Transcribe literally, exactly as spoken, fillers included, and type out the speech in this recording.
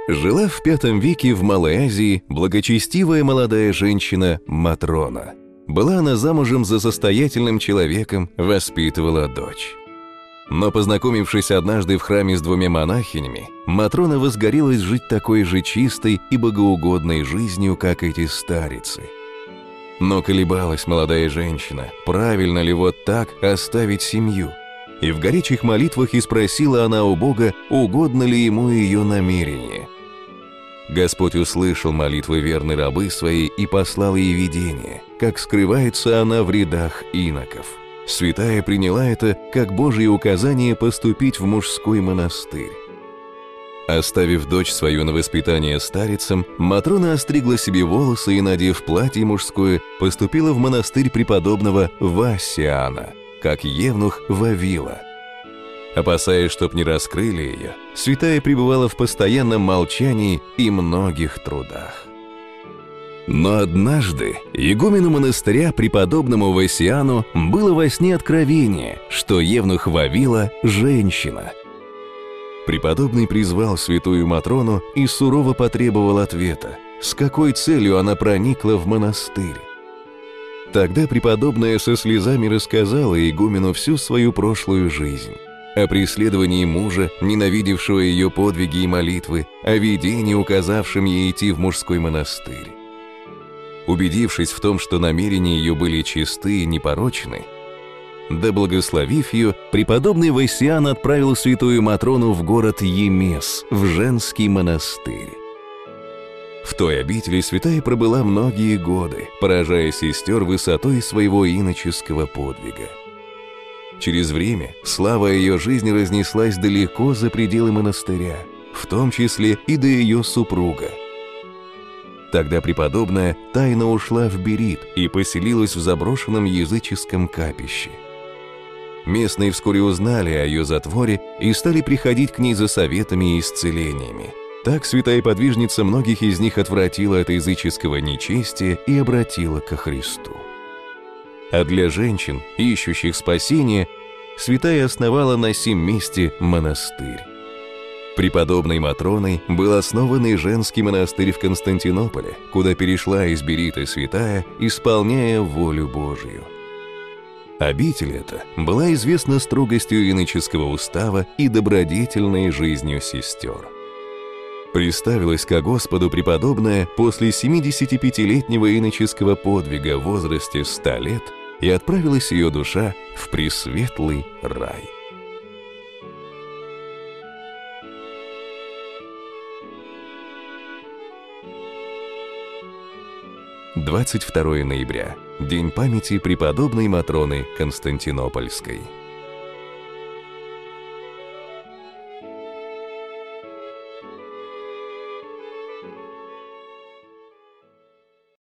Жила в пятом веке в Малой Азии благочестивая молодая женщина Матрона. Была она замужем за состоятельным человеком, воспитывала дочь. Но, познакомившись однажды в храме с двумя монахинями, Матрона возгорелась жить такой же чистой и богоугодной жизнью, как эти старицы. Но колебалась молодая женщина, правильно ли вот так оставить семью. И в горячих молитвах и спросила она у Бога, угодно ли ему ее намерение. Господь услышал молитвы верной рабы своей и послал ей видение, как скрывается она в рядах иноков. Святая приняла это как Божье указание поступить в мужской монастырь. Оставив дочь свою на воспитание старицам, Матрона остригла себе волосы и, надев платье мужское, поступила в монастырь преподобного Васиана, как евнух Вавила. Опасаясь, чтоб не раскрыли ее, святая пребывала в постоянном молчании и многих трудах. Но однажды игумену монастыря преподобному Васиану было во сне откровение, что евнух Вавила – женщина. Преподобный призвал святую Матрону и сурово потребовал ответа, с какой целью она проникла в монастырь. Тогда преподобная со слезами рассказала игумену всю свою прошлую жизнь. О преследовании мужа, ненавидевшего ее подвиги и молитвы, о видении, указавшем ей идти в мужской монастырь. Убедившись в том, что намерения ее были чисты и непорочны, да благословив ее, преподобный Васиан отправил святую Матрону в город Емес, в женский монастырь. В той обители святая пробыла многие годы, поражая сестер высотой своего иноческого подвига. Через время слава ее жизни разнеслась далеко за пределы монастыря, в том числе и до ее супруга. Тогда преподобная тайно ушла в Берит и поселилась в заброшенном языческом капище. Местные вскоре узнали о ее затворе и стали приходить к ней за советами и исцелениями. Так святая подвижница многих из них отвратила от языческого нечестия и обратила ко Христу. А для женщин, ищущих спасения, святая основала на сим месте монастырь. Преподобной Матроной был основан и женский монастырь в Константинополе, куда перешла из Берита святая, исполняя волю Божию. Обитель эта была известна строгостью иноческого устава и добродетельной жизнью сестер. Представилась ко Господу преподобная после семидесятипятилетнего иноческого подвига в возрасте ста лет, и отправилась ее душа в пресветлый рай. двадцать второе ноября. День памяти преподобной Матроны Константинопольской.